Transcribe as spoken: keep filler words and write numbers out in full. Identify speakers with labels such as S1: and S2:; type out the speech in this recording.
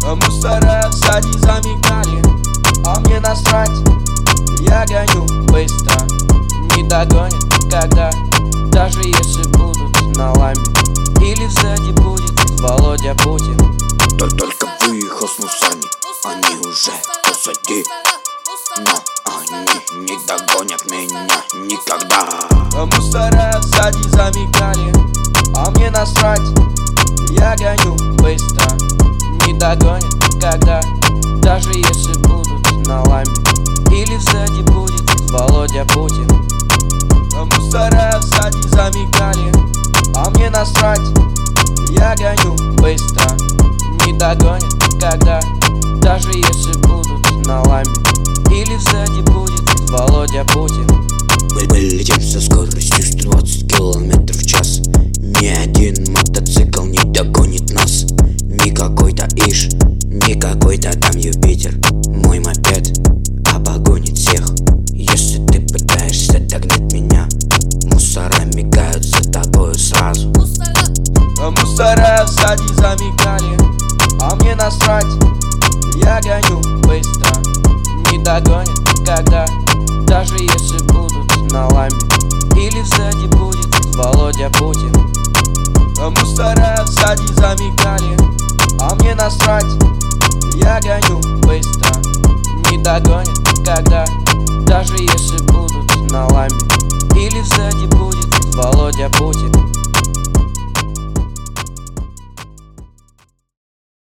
S1: Мусора сзади замигали, а мне насрать. Я гоню быстро, не догонят когда. Даже если будут на ламе, или сзади будет Володя Путин.
S2: Только выехал с мусами, они уже позади, но они не догонят меня никогда.
S1: Мусора сзади замигали, а мне насрать. Я гоню быстро, не догонят когда. Даже если будут на ламе, или сзади будет Володя Путин. Мусора сзади замигали, а мне насрать. Я гоню быстро, не догонят когда. Даже если будут на ламе, или сзади будет Володя Путин.
S2: Мы летим со скоростью сто двадцать километров в час. Ни один мотоцикл не догонит нас. Не какой-то Иж, не какой-то там Юпитер. Мой мопед обогонит всех. Если ты пытаешься догнать меня, мусора мигают за тобою сразу.
S1: Мусора сзади замигали, а мне насрать. Я гоню быстро, не догонят когда. Даже если будут на ламе, или сзади будет Володя Путин. Мусора сзади замигали, а мне насрать. Я гоню быстро, не догонят когда. Даже если будут на ламе, или сзади будет Володя Путин.